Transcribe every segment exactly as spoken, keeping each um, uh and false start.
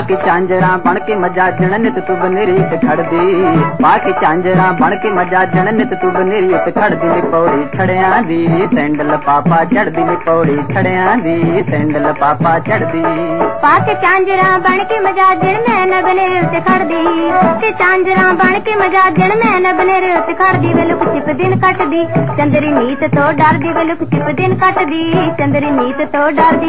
के झांजरा बन के मजा जन नित तू बनेरी ते खड़दी पा के झांजरा बन के मजा जन नित तू बनेरी ते खड़दी नी पौड़ी छड़ियां दी सैंडल पापा चढ़दी नी पौड़ी छड़ियां दी सैंडल पापा चढ़दी पा के झांजरा बन के मजा जन मैं न बनेरी ते खड़दी ते झांजरा बन के मजा जन मैं न बनेरी ते खड़दी वे लुक छिप दिन कटदी चंदरी नीत तो डरदी वे लुक छिप दिन कटदी चंदरी नीत तो डरदी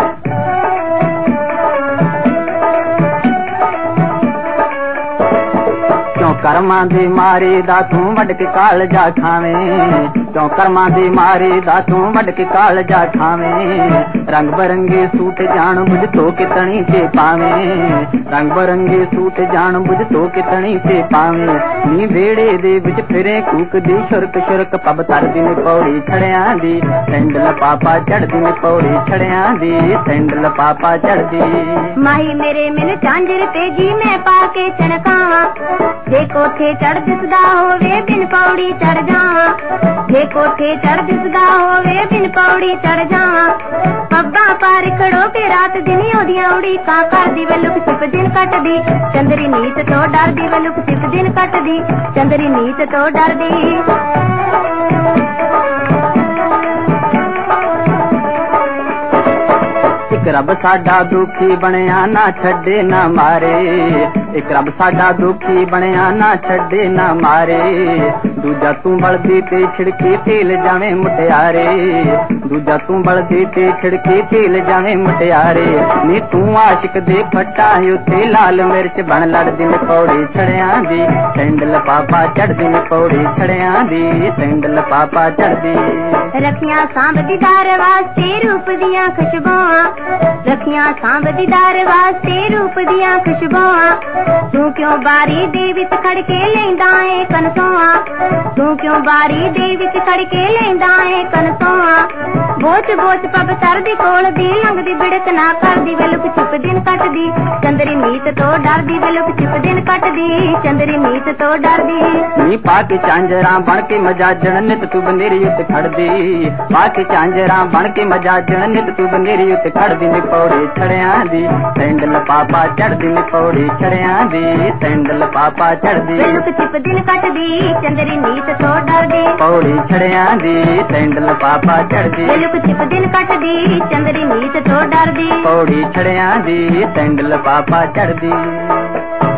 क्यों कर्मां दी मारी दा तू वड के काल जा खावें क्यों कर्मां दी मारी दा तू वड के काल जा खावें रंग बरंगे सूट जान बुझ तो कितनी ते पावें रंग बरंगे सूट जान बुझ तो कितनी ते पावें नी वेड़े दे विच फिरे कूक दी शुरक शुरक पब तरदी ने पौड़ी छड़ियां दी सैंडल पापा चढ़दी ने पौड़ी छड़ियां दी सैंडल पापा चढ़दी माही मेरे मिल झांजर पेजी मैं पाके चणकावा जे कोठे चढ़ दिसदा होवे बिन पौड़ी चढ़ जावा जे कोठे चढ़ दिसदा होवे बिन पौड़ी चढ़ जावा पब्बा पार खड़ो के रात दिन ओदियां उड़ीकां करदी वे लुक छिप दिन कटदी चंदरी नीत तो डरदी वे लुक छिप दिन कटदी चंदरी नीत तो डरदी एक रब साडा दुखी बनया ना छड़े ना मारे एक रब साडा दुखी बनया ना छड़े ना मारे दूजा तू बलदी ते छिड़के तेल जावे मुटियारे दूजा तू बलदी ते छिड़के तेल जावे मुटियारे नी तू आशिक दे फट्टा उत्ते लाल मिर्च बन लड़दी ने पौड़ी छड़ियां दी सैंडल पापा चढ़दी ने पौड़ी छड़ियां दी सैंडल पापा चढ़दी रखियां सांभदी दार वास्ते रूप दियां खुशबुआं रखियां सांभदी दार वास्ते रूप दियां खुशबुआं तू क्यों बारी दे विच खड़ के लैंदा ए कनसोआ तू क्यों बारी दे विच खड़ के लैंदा ए कनसोआ बोच बोच पब तरदी कोल दी लंघदी बिड़क ना करदी वे लुक छिप दिन कटदी चंदरी नीत तो डरदी वे लुक छिप दिन कटदी चंदरी नीत तो डरदी नी पाके झांजरा बन के मजा जन नित तू बनेरी उत्ते खड़दी पाके झांजरा बन के मजा जन नित तू बनेरी उत्ते खड़दी नी पौड़ी छड़ियां दी सैंडल पापा चढ़दी नी पौड़ी छड़ियां दी सैंडल पापा चढ़दी वे लुक छिप दिन कटदी चंदरी नीत तो डरदी पौड़ी छड़ियां दी सैंडल पापा चढ़दी वे लुक छिप दिन कटदी चंदरी नीत तो डरदी पौड़ी छड़ियां दी सैंडल पापा चढ़दी।